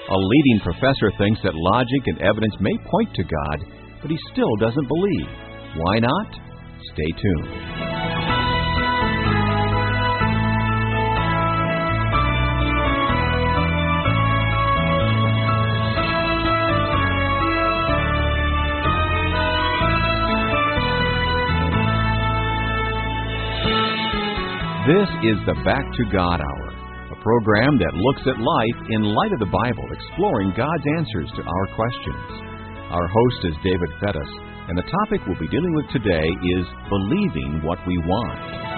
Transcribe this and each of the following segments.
A leading professor thinks that logic and evidence may point to God, but he still doesn't believe. Why not? Stay tuned. This is the Back to God Hour, a program that looks at life in light of the Bible, exploring God's answers to our questions. Our host is David Fettis, and the topic we'll be dealing with today is believing what we want.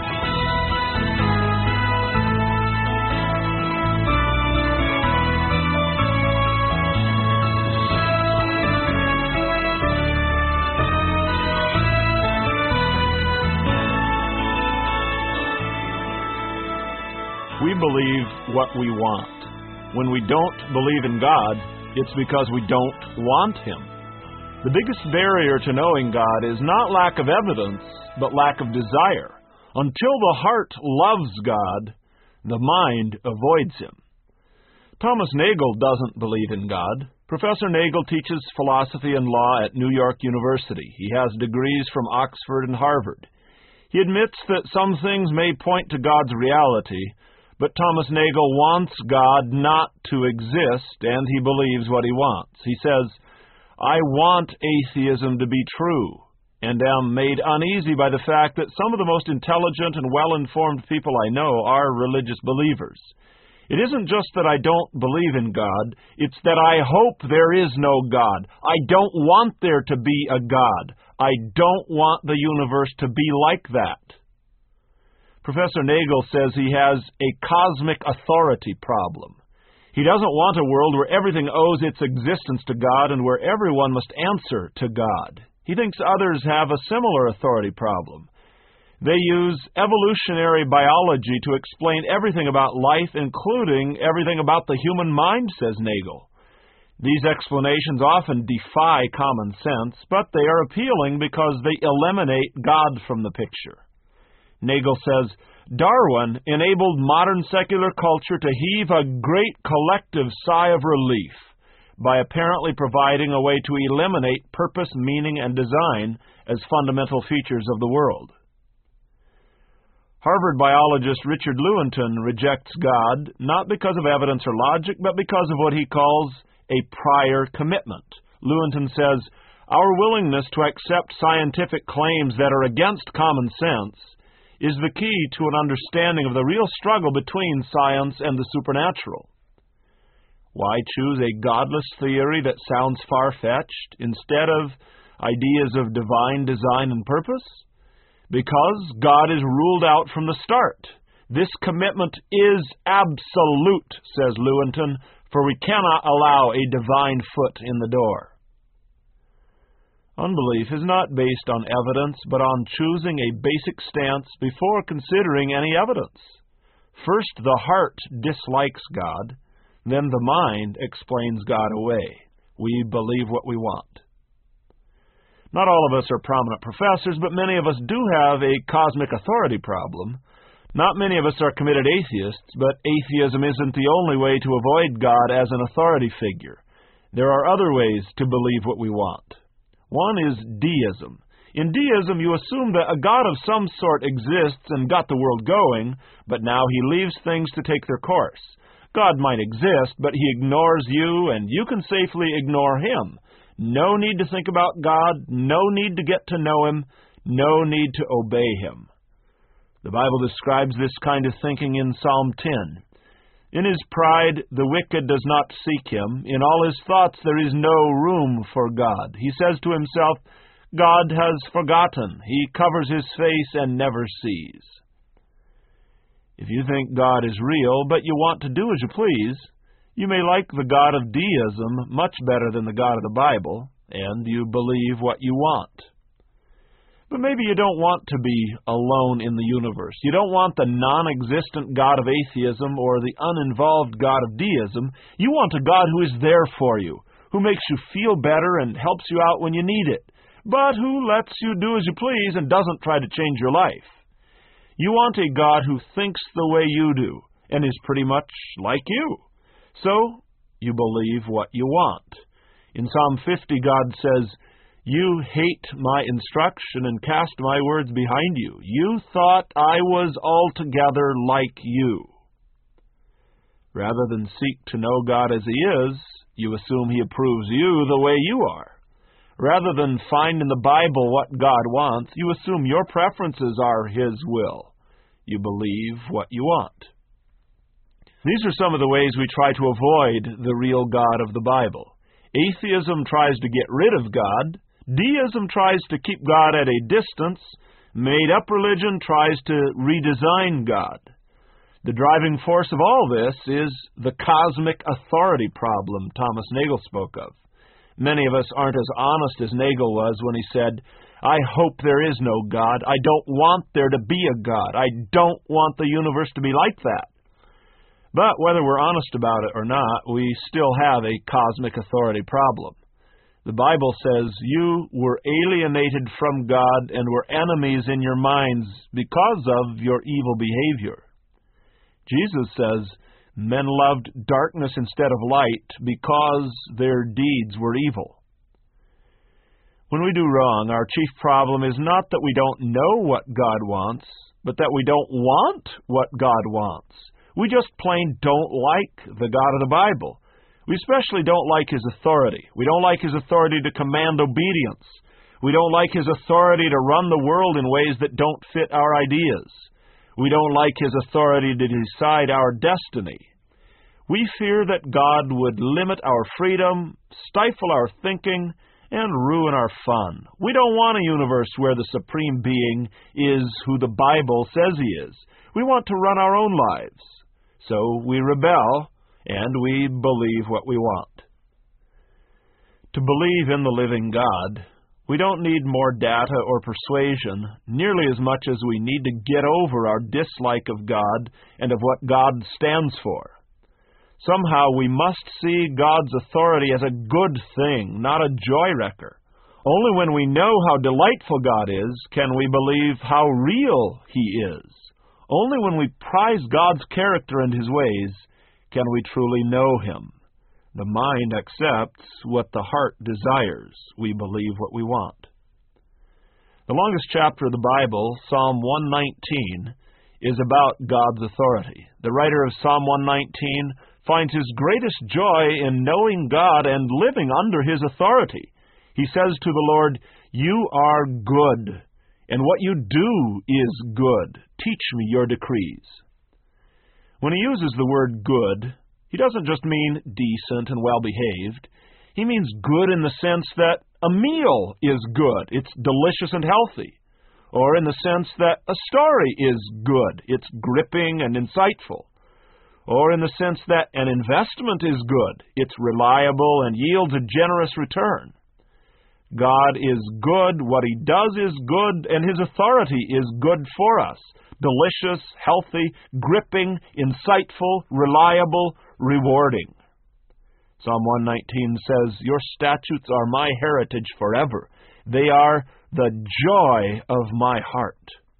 We believe what we want. When we don't believe in God, it's because we don't want Him. The biggest barrier to knowing God is not lack of evidence, but lack of desire. Until the heart loves God, the mind avoids Him. Thomas Nagel doesn't believe in God. Professor Nagel teaches philosophy and law at New York University. He has degrees from Oxford and Harvard. He admits that some things may point to God's reality, but Thomas Nagel wants God not to exist, and he believes what he wants. He says, "I want atheism to be true, and am made uneasy by the fact that some of the most intelligent and well-informed people I know are religious believers. It isn't just that I don't believe in God, it's that I hope there is no God. I don't want there to be a God. I don't want the universe to be like that." Professor Nagel says he has a cosmic authority problem. He doesn't want a world where everything owes its existence to God and where everyone must answer to God. He thinks others have a similar authority problem. They use evolutionary biology to explain everything about life, including everything about the human mind, says Nagel. These explanations often defy common sense, but they are appealing because they eliminate God from the picture. Nagel says, Darwin enabled modern secular culture to heave a great collective sigh of relief by apparently providing a way to eliminate purpose, meaning, and design as fundamental features of the world. Harvard biologist Richard Lewontin rejects God not because of evidence or logic, but because of what he calls a prior commitment. Lewontin says, "Our willingness to accept scientific claims that are against common sense is the key to an understanding of the real struggle between science and the supernatural." Why choose a godless theory that sounds far-fetched instead of ideas of divine design and purpose? Because God is ruled out from the start. This commitment is absolute, says Lewontin, for we cannot allow a divine foot in the door. Unbelief is not based on evidence, but on choosing a basic stance before considering any evidence. First, the heart dislikes God, then the mind explains God away. We believe what we want. Not all of us are prominent professors, but many of us do have a cosmic authority problem. Not many of us are committed atheists, but atheism isn't the only way to avoid God as an authority figure. There are other ways to believe what we want. One is deism. In deism, you assume that a God of some sort exists and got the world going, but now he leaves things to take their course. God might exist, but he ignores you, and you can safely ignore him. No need to think about God, no need to get to know him, no need to obey him. The Bible describes this kind of thinking in Psalm 10. "In his pride, the wicked does not seek him. In all his thoughts there is no room for God. He says to himself, God has forgotten. He covers his face and never sees." If you think God is real, but you want to do as you please, you may like the God of deism much better than the God of the Bible, and you believe what you want. But maybe you don't want to be alone in the universe. You don't want the non-existent God of atheism or the uninvolved God of deism. You want a God who is there for you, who makes you feel better and helps you out when you need it, but who lets you do as you please and doesn't try to change your life. You want a God who thinks the way you do and is pretty much like you. So, you believe what you want. In Psalm 50, God says, "You hate my instruction and cast my words behind you. You thought I was altogether like you." Rather than seek to know God as He is, you assume He approves you the way you are. Rather than find in the Bible what God wants, you assume your preferences are His will. You believe what you want. These are some of the ways we try to avoid the real God of the Bible. Atheism tries to get rid of God. Deism tries to keep God at a distance. Made-up religion tries to redesign God. The driving force of all this is the cosmic authority problem Thomas Nagel spoke of. Many of us aren't as honest as Nagel was when he said, "I hope there is no God. I don't want there to be a God. I don't want the universe to be like that." But whether we're honest about it or not, we still have a cosmic authority problem. The Bible says you were alienated from God and were enemies in your minds because of your evil behavior. Jesus says men loved darkness instead of light because their deeds were evil. When we do wrong, our chief problem is not that we don't know what God wants, but that we don't want what God wants. We just plain don't like the God of the Bible. We especially don't like His authority. We don't like His authority to command obedience. We don't like His authority to run the world in ways that don't fit our ideas. We don't like His authority to decide our destiny. We fear that God would limit our freedom, stifle our thinking, and ruin our fun. We don't want a universe where the Supreme Being is who the Bible says He is. We want to run our own lives. So we rebel, and we believe what we want. To believe in the living God, we don't need more data or persuasion nearly as much as we need to get over our dislike of God and of what God stands for. Somehow we must see God's authority as a good thing, not a joy wrecker. Only when we know how delightful God is can we believe how real He is. Only when we prize God's character and His ways can we truly know Him. The mind accepts what the heart desires. We believe what we want. The longest chapter of the Bible, Psalm 119, is about God's authority. The writer of Psalm 119 finds his greatest joy in knowing God and living under His authority. He says to the Lord, "You are good, and what you do is good. Teach me your decrees." When he uses the word good, he doesn't just mean decent and well-behaved. He means good in the sense that a meal is good. It's delicious and healthy. Or in the sense that a story is good. It's gripping and insightful. Or in the sense that an investment is good. It's reliable and yields a generous return. God is good, what He does is good, and His authority is good for us. Delicious, healthy, gripping, insightful, reliable, rewarding. Psalm 119 says, "Your statutes are my heritage forever. They are the joy of my heart."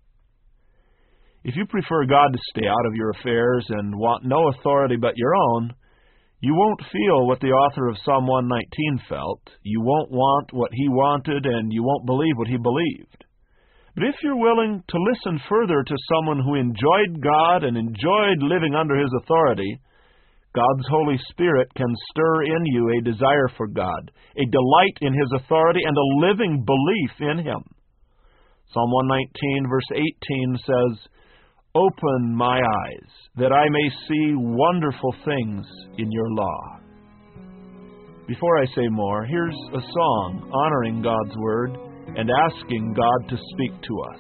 If you prefer God to stay out of your affairs and want no authority but your own, you won't feel what the author of Psalm 119 felt. You won't want what he wanted, and you won't believe what he believed. But if you're willing to listen further to someone who enjoyed God and enjoyed living under His authority, God's Holy Spirit can stir in you a desire for God, a delight in His authority, and a living belief in Him. Psalm 119, verse 18 says, "Open my eyes, that I may see wonderful things in your law." Before I say more, here's a song honoring God's Word and asking God to speak to us.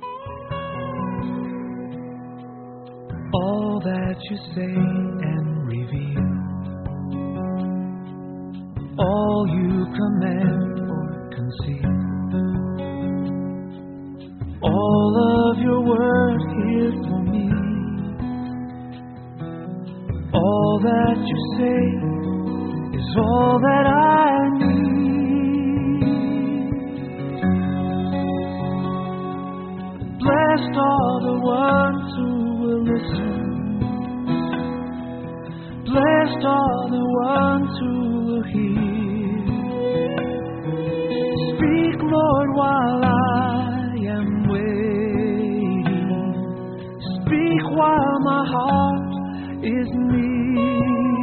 All that you say and reveal, all you command or conceal, all of your word here for me, all that you say is all that I need. Blessed are the ones who will listen. Blessed Blessed are the ones who will hear. Speak, Lord, while I am waiting. Speak while my heart is near.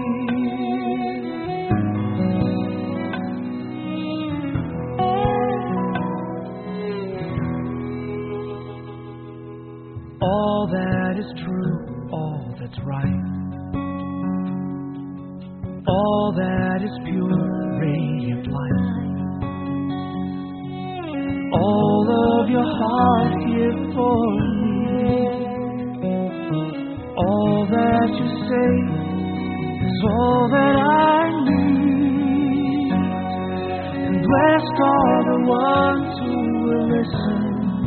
All that is true, all that's right, all that is pure, radiant light, all of your heart give for me. All that you say is all that I need. And blessed are the ones who will listen.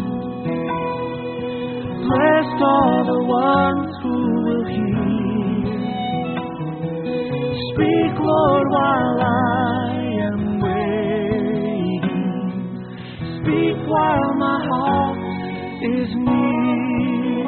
Blessed are the ones who will hear. Speak, Lord, while I am waiting. Speak while my heart is near.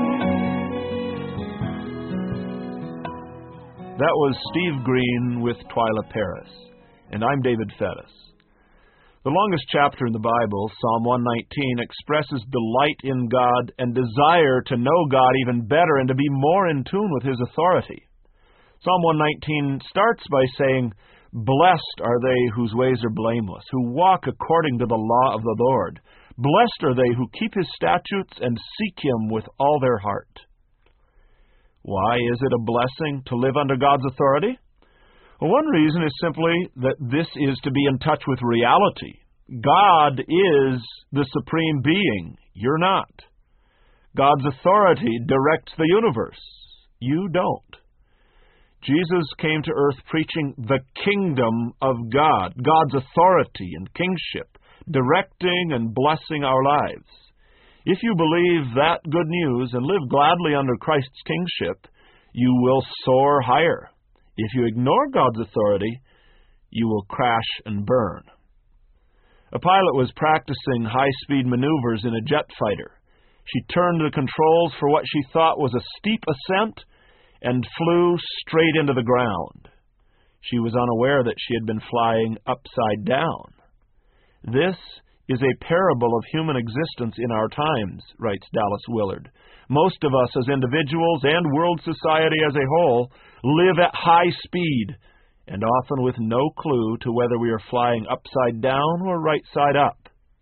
That was Steve Green with Twyla Paris, and I'm David Fettis. The longest chapter in the Bible, Psalm 119, expresses delight in God and desire to know God even better and to be more in tune with His authority. Psalm 119 starts by saying, "Blessed are they whose ways are blameless, who walk according to the law of the Lord. Blessed are they who keep His statutes and seek Him with all their heart." Why is it a blessing to live under God's authority? Well, one reason is simply that this is to be in touch with reality. God is the supreme being. You're not. God's authority directs the universe. You don't. Jesus came to earth preaching the kingdom of God, God's authority and kingship, directing and blessing our lives. If you believe that good news and live gladly under Christ's kingship, you will soar higher. If you ignore God's authority, you will crash and burn. A pilot was practicing high-speed maneuvers in a jet fighter. She turned the controls for what she thought was a steep ascent and flew straight into the ground. She was unaware that she had been flying upside down. This is a parable of human existence in our times, writes Dallas Willard. Most of us as individuals and world society as a whole live at high speed and often with no clue to whether we are flying upside down or right side up.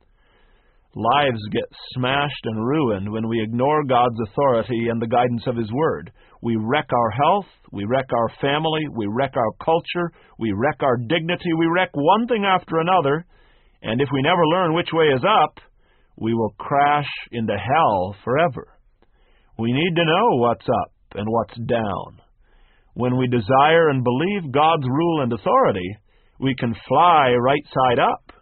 Lives get smashed and ruined when we ignore God's authority and the guidance of His Word. We wreck our health, we wreck our family, we wreck our culture, we wreck our dignity, we wreck one thing after another, and if we never learn which way is up, we will crash into hell forever. We need to know what's up and what's down. When we desire and believe God's rule and authority, we can fly right side up.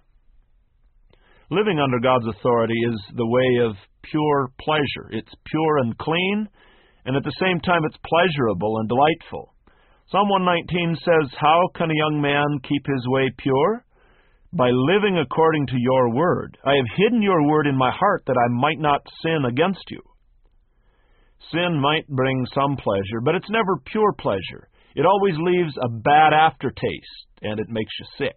Living under God's authority is the way of pure pleasure. It's pure and clean, and at the same time it's pleasurable and delightful. Psalm 119 says, "How can a young man keep his way pure? By living according to your word. I have hidden your word in my heart that I might not sin against you." Sin might bring some pleasure, but it's never pure pleasure. It always leaves a bad aftertaste, and it makes you sick.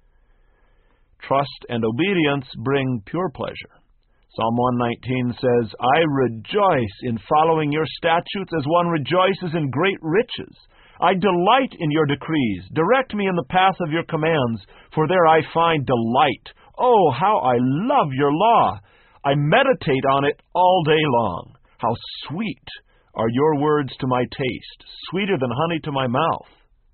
Trust and obedience bring pure pleasure. Psalm 119 says, "I rejoice in following your statutes as one rejoices in great riches. I delight in your decrees. Direct me in the path of your commands, for there I find delight. Oh, how I love your law! I meditate on it all day long. How sweet are your words to my taste, sweeter than honey to my mouth."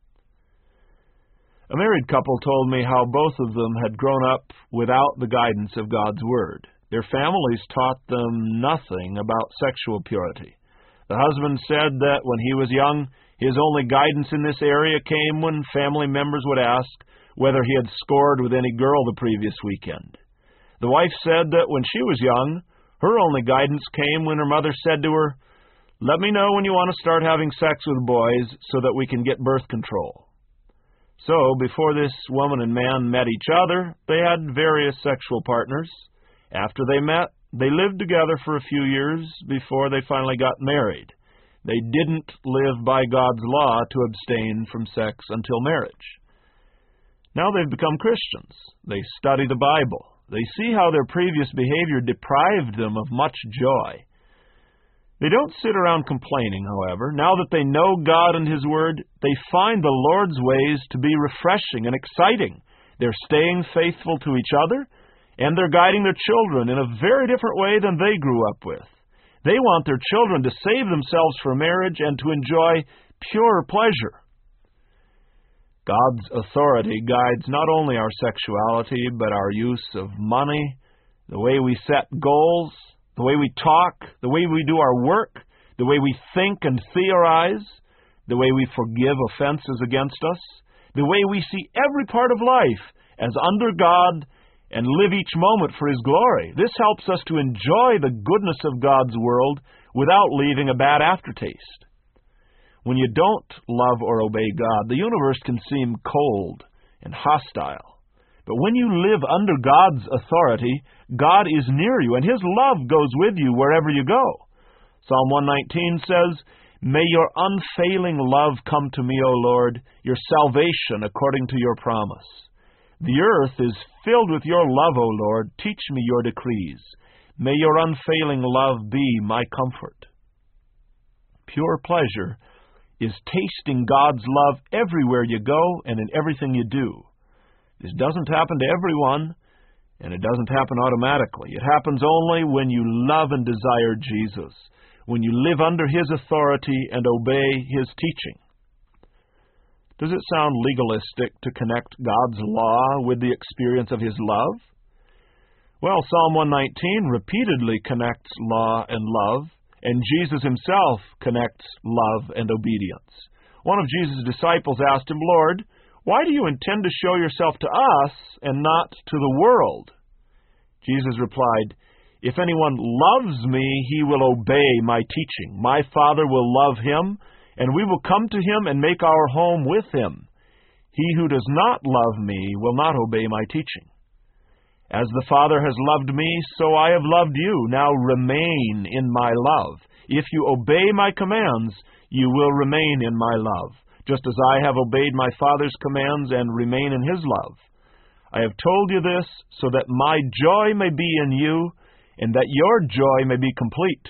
A married couple told me how both of them had grown up without the guidance of God's Word. Their families taught them nothing about sexual purity. The husband said that when he was young, his only guidance in this area came when family members would ask whether he had scored with any girl the previous weekend. The wife said that when she was young, her only guidance came when her mother said to her, "Let me know when you want to start having sex with boys so that we can get birth control." So, before this woman and man met each other, they had various sexual partners. After they met, they lived together for a few years before they finally got married. They didn't live by God's law to abstain from sex until marriage. Now they've become Christians. They study the Bible. They see how their previous behavior deprived them of much joy. They don't sit around complaining, however. Now that they know God and His Word, they find the Lord's ways to be refreshing and exciting. They're staying faithful to each other, and they're guiding their children in a very different way than they grew up with. They want their children to save themselves for marriage and to enjoy pure pleasure. God's authority guides not only our sexuality, but our use of money, the way we set goals, the way we talk, the way we do our work, the way we think and theorize, the way we forgive offenses against us, the way we see every part of life as under God and live each moment for His glory. This helps us to enjoy the goodness of God's world without leaving a bad aftertaste. When you don't love or obey God, the universe can seem cold and hostile. But when you live under God's authority, God is near you, and His love goes with you wherever you go. Psalm 119 says, "May your unfailing love come to me, O Lord, your salvation according to your promise. The earth is filled with your love, O Lord. Teach me your decrees. May your unfailing love be my comfort." Pure pleasure is tasting God's love everywhere you go and in everything you do. This doesn't happen to everyone, and it doesn't happen automatically. It happens only when you love and desire Jesus, when you live under His authority and obey His teaching. Does it sound legalistic to connect God's law with the experience of His love? Well, Psalm 119 repeatedly connects law and love, and Jesus Himself connects love and obedience. One of Jesus' disciples asked Him, "Lord, why do you intend to show yourself to us and not to the world?" Jesus replied, "If anyone loves me, he will obey my teaching. My Father will love him, and we will come to him and make our home with him. He who does not love me will not obey my teaching. As the Father has loved me, so I have loved you. Now remain in my love. If you obey my commands, you will remain in my love, just as I have obeyed my Father's commands and remain in His love. I have told you this so that my joy may be in you, and that your joy may be complete."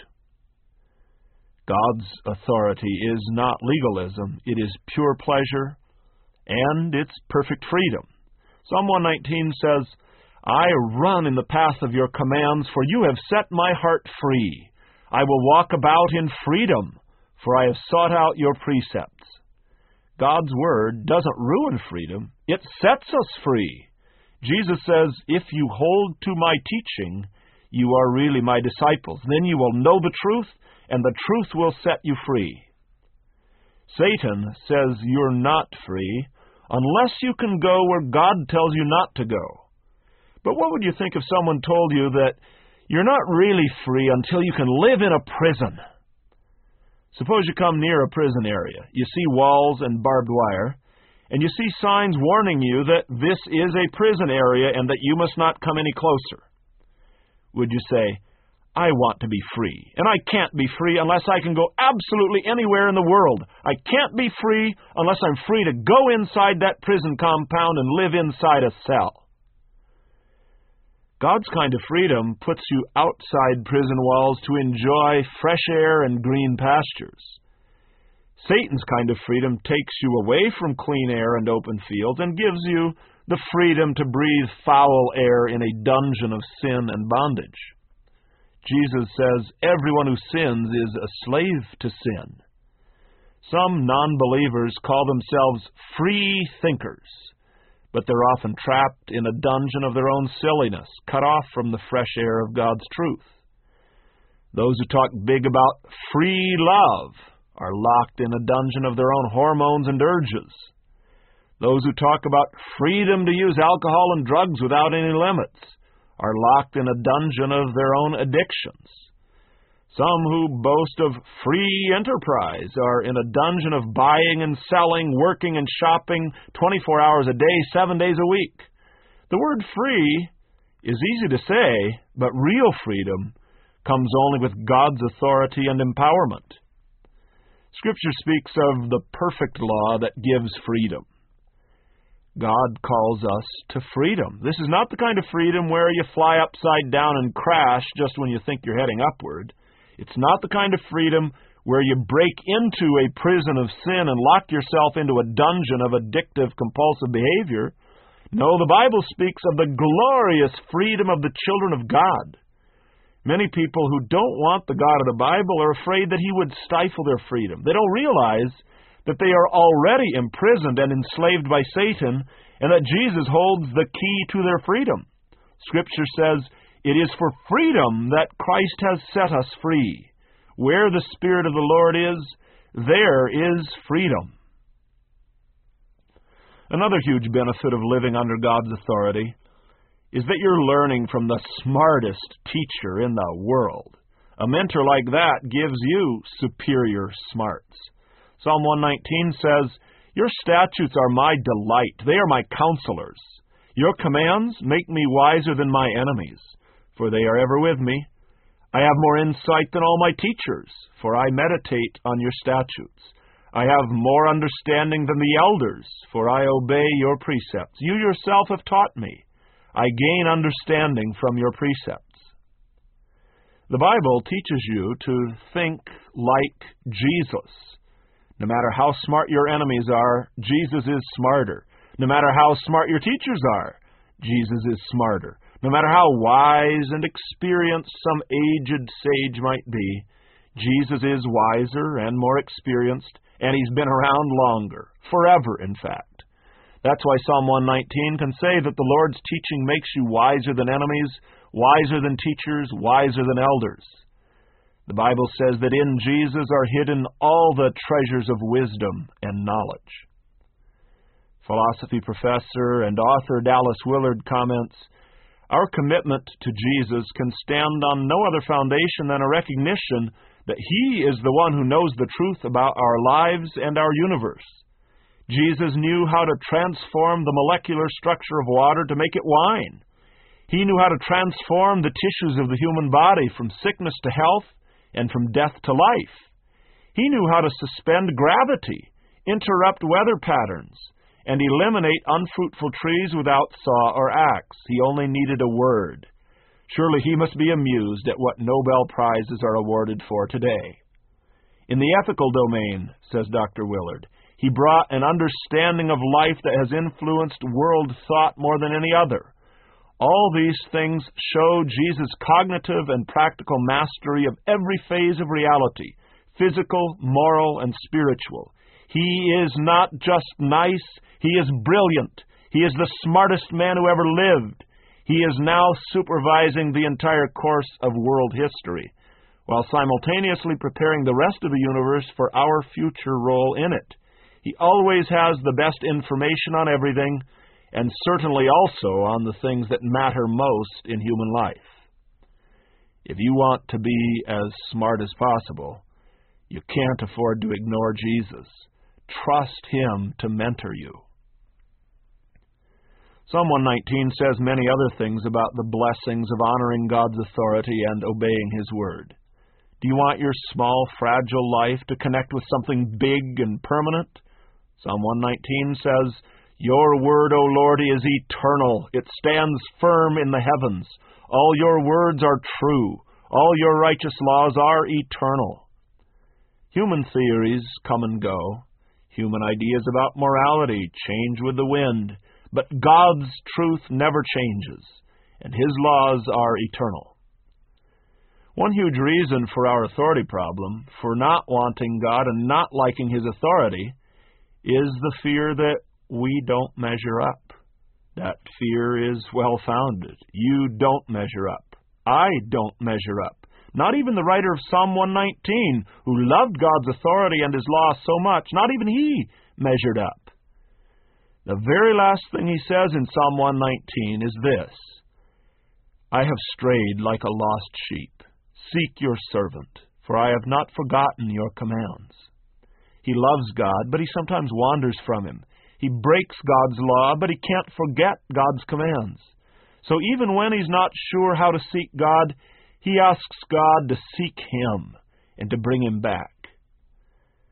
God's authority is not legalism. It is pure pleasure, and it's perfect freedom. Psalm 119 says, "I run in the path of your commands, for you have set my heart free. I will walk about in freedom, for I have sought out your precepts." God's Word doesn't ruin freedom. It sets us free. Jesus says, "If you hold to my teaching, you are really my disciples. Then you will know the truth, and the truth will set you free." Satan says you're not free unless you can go where God tells you not to go. But what would you think if someone told you that you're not really free until you can live in a prison? Suppose you come near a prison area. You see walls and barbed wire, and you see signs warning you that this is a prison area and that you must not come any closer. Would you say, "I want to be free, and I can't be free unless I can go absolutely anywhere in the world. I can't be free unless I'm free to go inside that prison compound and live inside a cell"? God's kind of freedom puts you outside prison walls to enjoy fresh air and green pastures. Satan's kind of freedom takes you away from clean air and open fields and gives you the freedom to breathe foul air in a dungeon of sin and bondage. Jesus says everyone who sins is a slave to sin. Some non-believers call themselves free thinkers, but they're often trapped in a dungeon of their own silliness, cut off from the fresh air of God's truth. Those who talk big about free love are locked in a dungeon of their own hormones and urges. Those who talk about freedom to use alcohol and drugs without any limits are locked in a dungeon of their own addictions. Some who boast of free enterprise are in a dungeon of buying and selling, working and shopping 24 hours a day, 7 days a week. The word free is easy to say, but real freedom comes only with God's authority and empowerment. Scripture speaks of the perfect law that gives freedom. God calls us to freedom. This is not the kind of freedom where you fly upside down and crash just when you think you're heading upward. It's not the kind of freedom where you break into a prison of sin and lock yourself into a dungeon of addictive, compulsive behavior. No, the Bible speaks of the glorious freedom of the children of God. Many people who don't want the God of the Bible are afraid that He would stifle their freedom. They don't realize that they are already imprisoned and enslaved by Satan, and that Jesus holds the key to their freedom. Scripture says, "It is for freedom that Christ has set us free. Where the Spirit of the Lord is, there is freedom." Another huge benefit of living under God's authority is that you're learning from the smartest teacher in the world. A mentor like that gives you superior smarts. Psalm 119 says, "Your statutes are my delight. They are my counselors. Your commands make me wiser than my enemies, for they are ever with me. I have more insight than all my teachers, for I meditate on your statutes. I have more understanding than the elders, for I obey your precepts. You yourself have taught me. I gain understanding from your precepts." The Bible teaches you to think like Jesus. No matter how smart your enemies are, Jesus is smarter. No matter how smart your teachers are, Jesus is smarter. No matter how wise and experienced some aged sage might be, Jesus is wiser and more experienced, and He's been around longer, forever, in fact. That's why Psalm 119 can say that the Lord's teaching makes you wiser than enemies, wiser than teachers, wiser than elders. The Bible says that in Jesus are hidden all the treasures of wisdom and knowledge. Philosophy professor and author Dallas Willard comments, "Our commitment to Jesus can stand on no other foundation than a recognition that He is the one who knows the truth about our lives and our universe. Jesus knew how to transform the molecular structure of water to make it wine. He knew how to transform the tissues of the human body from sickness to health and from death to life. He knew how to suspend gravity, interrupt weather patterns, and eliminate unfruitful trees without saw or axe. He only needed a word. Surely He must be amused at what Nobel Prizes are awarded for today." In the ethical domain, says Dr. Willard, He brought an understanding of life that has influenced world thought more than any other. All these things show Jesus' cognitive and practical mastery of every phase of reality, physical, moral, and spiritual. He is not just nice, He is brilliant. He is the smartest man who ever lived. He is now supervising the entire course of world history, while simultaneously preparing the rest of the universe for our future role in it. He always has the best information on everything, and certainly also on the things that matter most in human life. If you want to be as smart as possible, you can't afford to ignore Jesus. Trust Him to mentor you. Psalm 119 says many other things about the blessings of honoring God's authority and obeying His word. Do you want your small, fragile life to connect with something big and permanent? Psalm 119 says, "Your word, O Lord, is eternal. It stands firm in the heavens. All your words are true. All your righteous laws are eternal." Human theories come and go. Human ideas about morality change with the wind. But God's truth never changes, and His laws are eternal. One huge reason for our authority problem, for not wanting God and not liking His authority, is the fear that we don't measure up. That fear is well-founded. You don't measure up. I don't measure up. Not even the writer of Psalm 119, who loved God's authority and His law so much, not even he measured up. The very last thing he says in Psalm 119 is this: "I have strayed like a lost sheep. Seek your servant, for I have not forgotten your commands." He loves God, but he sometimes wanders from Him. He breaks God's law, but he can't forget God's commands. So even when he's not sure how to seek God, he asks God to seek him and to bring him back.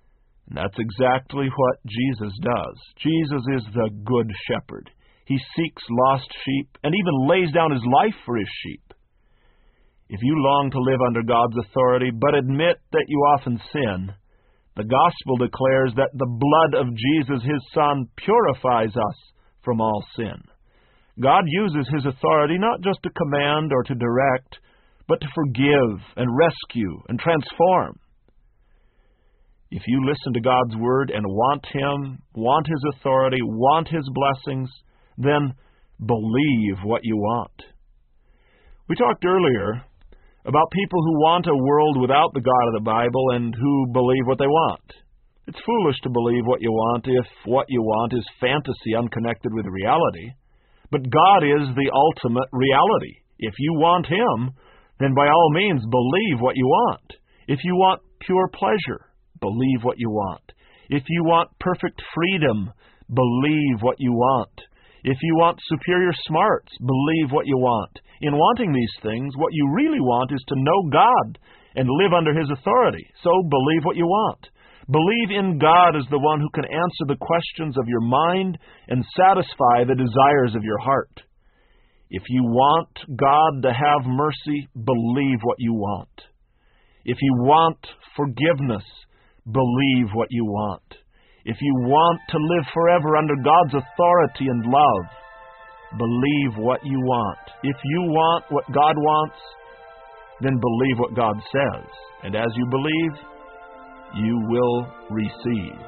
And that's exactly what Jesus does. Jesus is the good shepherd. He seeks lost sheep and even lays down his life for his sheep. If you long to live under God's authority, but admit that you often sin, the gospel declares that the blood of Jesus, his Son, purifies us from all sin. God uses his authority not just to command or to direct, but to forgive and rescue and transform. If you listen to God's word and want him, want his authority, want his blessings, then believe what you want. We talked earlier about people who want a world without the God of the Bible and who believe what they want. It's foolish to believe what you want if what you want is fantasy unconnected with reality. But God is the ultimate reality. If you want him, then by all means believe what you want. If you want pure pleasure, believe what you want. If you want perfect freedom, believe what you want. If you want superior smarts, believe what you want. In wanting these things, what you really want is to know God and live under his authority. So believe what you want. Believe in God as the one who can answer the questions of your mind and satisfy the desires of your heart. If you want God to have mercy, believe what you want. If you want forgiveness, believe what you want. If you want to live forever under God's authority and love, believe what you want. If you want what God wants, then believe what God says. And as you believe, you will receive.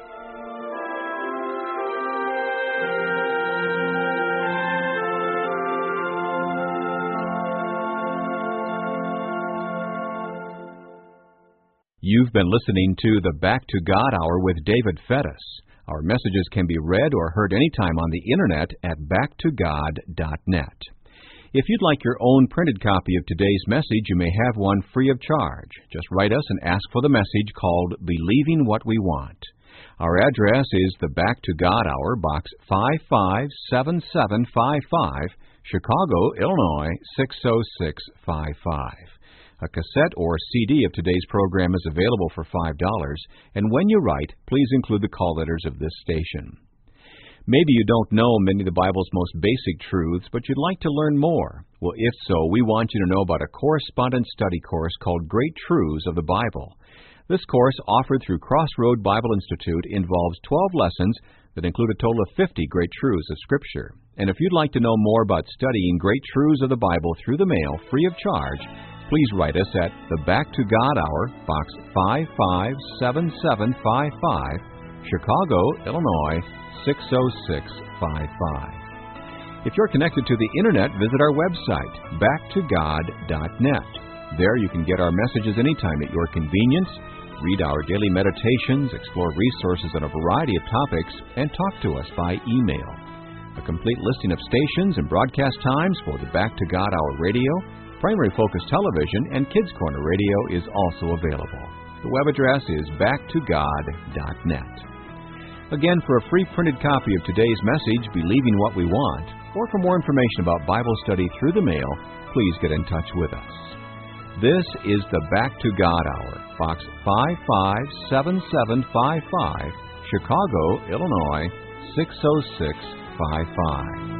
You've been listening to the Back to God Hour with David Fettis. Our messages can be read or heard anytime on the Internet at backtogod.net. If you'd like your own printed copy of today's message, you may have one free of charge. Just write us and ask for the message called Believing What We Want. Our address is the Back to God Hour, Box 557755, Chicago, Illinois 60655. A cassette or CD of today's program is available for $5, and when you write, please include the call letters of this station. Maybe you don't know many of the Bible's most basic truths, but you'd like to learn more. Well, if so, we want you to know about a correspondence study course called Great Truths of the Bible. This course, offered through Crossroad Bible Institute, involves 12 lessons that include a total of 50 great truths of Scripture. And if you'd like to know more about studying great truths of the Bible through the mail, free of charge, please write us at the Back to God Hour, Box 557755, Chicago, Illinois 60655. If you're connected to the Internet, visit our website, backtogod.net. There you can get our messages anytime at your convenience, read our daily meditations, explore resources on a variety of topics, and talk to us by email. A complete listing of stations and broadcast times for the Back to God Hour radio, Primary Focus Television, and Kids Corner Radio is also available. The web address is backtogod.net. Again, for a free printed copy of today's message, Believing What We Want, or for more information about Bible study through the mail, please get in touch with us. This is the Back to God Hour, Box 557755, Chicago, Illinois 60655.